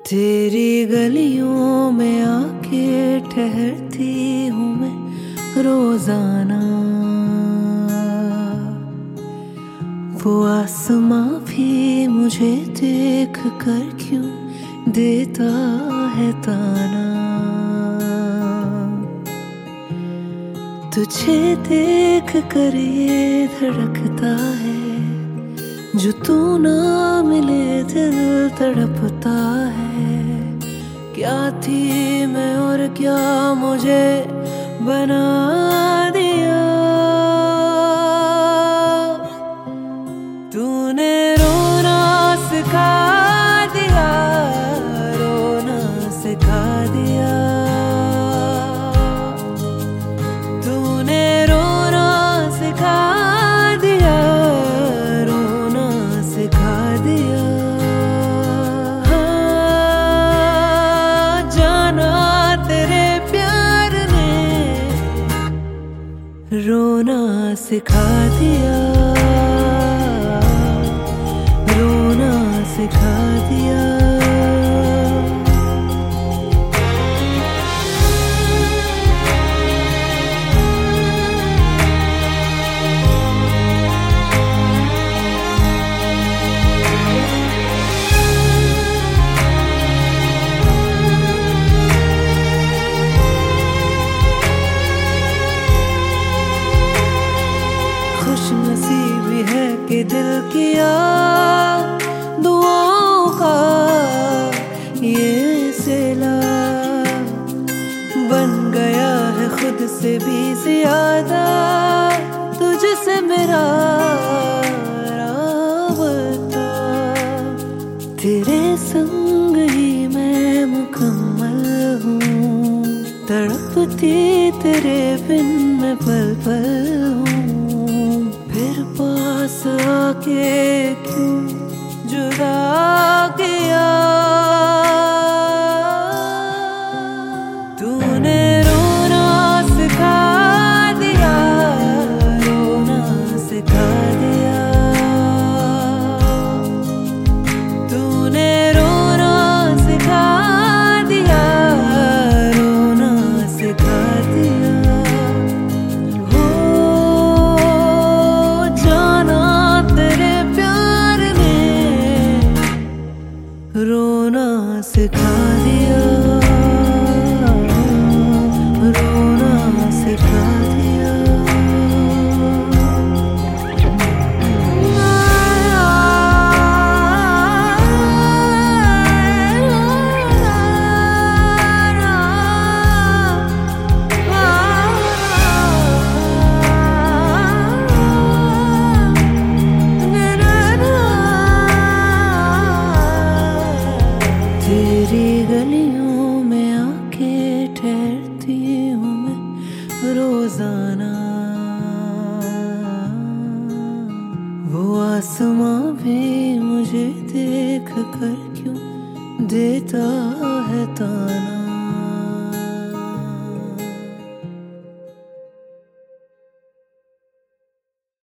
तेरी गलियों में आके ठहरती हूँ मैं रोजाना। वो आसमां भी मुझे देख कर क्यों देता है ताना। तुझे देख कर ये धड़कता है, जो तू ना मिले दिल तड़पता है। क्या थी मैं और क्या मुझे बना दिया। तूने रोना सिखा दिया, रोना सिखा दिया। तूने रोना सिखा दिया, रोना सिखा दिया। रोना सिखा दिया, रोना सिखा दिया। खुशनसीबी है कि दिल किया दुआओं का ये सिला बन गया है खुद से भी ज्यादा। तुझसे मेरा राबता, तेरे संग ही मैं मुकम्मल हूँ। तड़पती तेरे बिन मैं पल पल हूँ। फिर पास आके क्यों जुदा किया। तूने रोना सिखा दिया, रोना सिखा दिया। तूने रोना सिखा दिया, रोना सिखा दिया। रोना सिखा दिया, रोना सिखा दिया। तेरी गलियों में आके ठहरती हूँ मैं रोजाना। वो आसमां भी मुझे देख कर क्यों देता है ताना।